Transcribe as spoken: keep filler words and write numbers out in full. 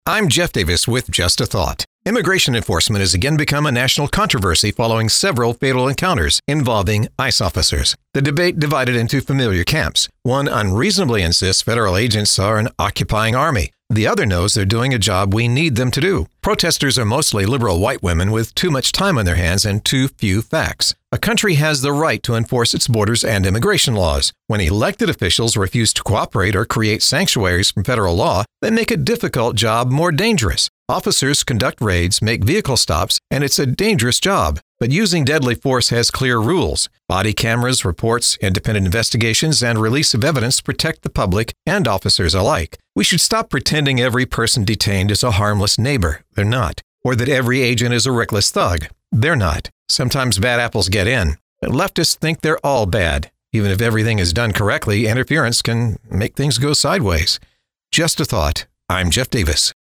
I'm Jeff Davis with Just a Thought. Immigration enforcement has again become a national controversy following several fatal encounters involving ICE officers. The debate divided into familiar camps. One unreasonably insists federal agents are an occupying army. The other knows they're doing a job we need them to do. Protesters are mostly liberal white women with too much time on their hands and too few facts. A country has the right to enforce its borders and immigration laws. When elected officials refuse to cooperate or create sanctuaries from federal law, they make a difficult job more dangerous. Officers conduct raids, make vehicle stops, and it's a dangerous job. But using deadly force has clear rules. Body cameras, reports, independent investigations, and release of evidence protect the public and officers alike. We should stop pretending every person detained is a harmless neighbor. They're not. Or that every agent is a reckless thug. They're not. Sometimes bad apples get in. But leftists think they're all bad. Even if everything is done correctly, interference can make things go sideways. Just a thought. I'm Jeff Davis.